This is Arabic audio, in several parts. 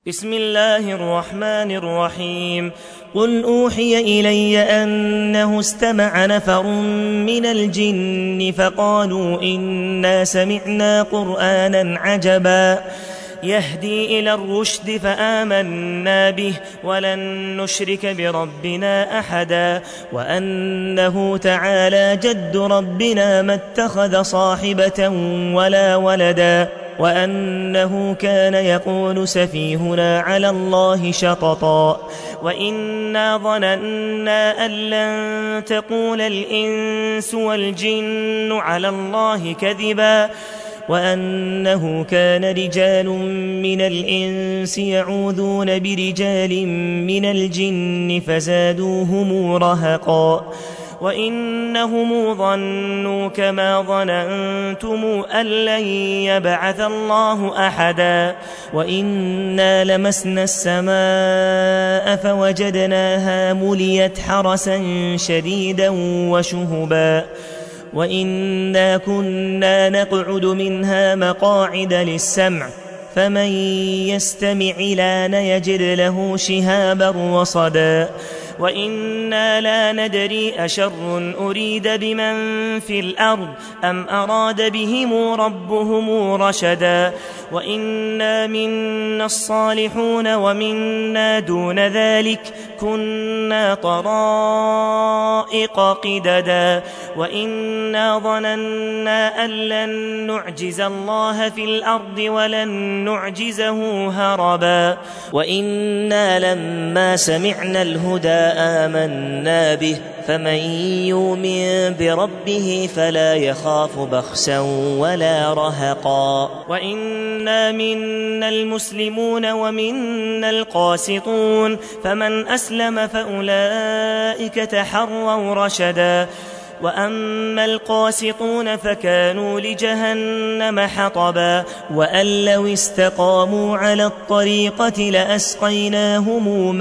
بسم الله الرحمن الرحيم. قل أوحي إلي أنه استمع نفر من الجن فقالوا إنا سمعنا قرآنا عجبا يهدي إلى الرشد فآمنا به ولن نشرك بربنا أحدا وأنه تعالى جد ربنا ما اتخذ صاحبة ولا ولدا وأنه كان يقول سفيهنا على الله شططا وإنا ظننا أن لن تقول الإنس والجن على الله كذبا وأنه كان رجال من الإنس يعوذون برجال من الجن فزادوهم رهقا وإنهم ظنوا كما ظننتم أن لن يبعث الله أحدا وإنا لمسنا السماء فوجدناها مليت حرسا شديدا وشهبا وإنا كنا نقعد منها مقاعد للسمع فمن يستمع لان يجد له شهابا رصدا وإنا لا ندري أشر أريد بمن في الأرض أم أراد بهم ربهم رشدا وإنا منا الصالحون ومنا دون ذلك كنا طرائق قددا وإنا ظننا أن لن نعجز الله في الأرض ولن نعجزه هربا وإنا لما سمعنا الهدى آمنا به فمن يؤمن بربه فلا يخاف بخسا ولا رهقا وإنا منا المسلمون ومنا القاسطون فمن أسلم فأولئك تحروا رشدا وأما القاسطون فكانوا لجهنم حطبا وأن لو استقاموا على الطريقة لأسقيناهم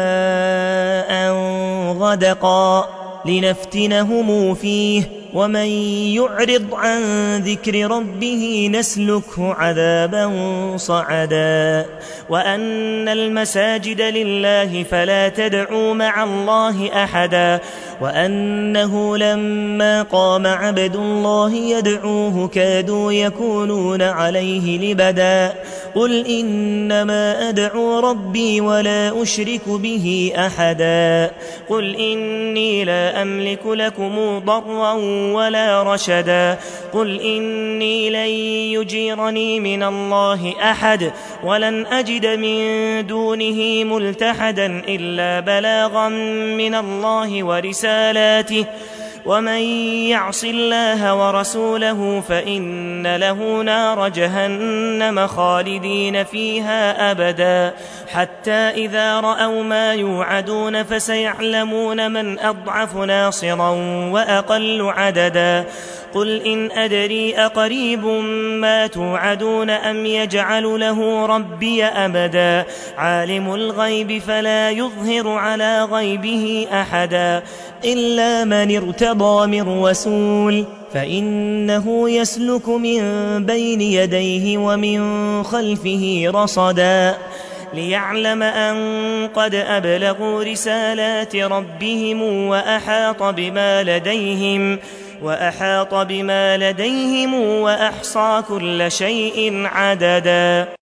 ماء غدقا لنفتنهم فيه ومن يعرض عن ذكر ربه نسلكه عذابا صعدا وأن المساجد لله فلا تدعوا مع الله أحدا وأنه لما قام عبد الله يدعوه كادوا يكونون عليه لبدا قل إنما أدعو ربي ولا أشرك به أحدا قل إني لا أملك لكم ضرا ولا رشدا قل إني لن يجيرني من الله أحد ولن أجد من دونه ملتحدا إلا بلاغا من الله ورسالاته ومن يعص الله ورسوله فإن له نار جهنم خالدين فيها أبدا حتى إذا رأوا ما يوعدون فسيعلمون من أضعف ناصرا وأقل عددا قل إن أدري أقريب ما توعدون أم يجعل له ربي أبدا عالم الغيب فلا يظهر على غيبه أحدا إلا من ارتضى من رسول فإنه يسلك من بين يديه ومن خلفه رصدا ليعلم أن قد أبلغوا رسالات ربهم وأحاط بما لديهم وأحصى كل شيء عددا.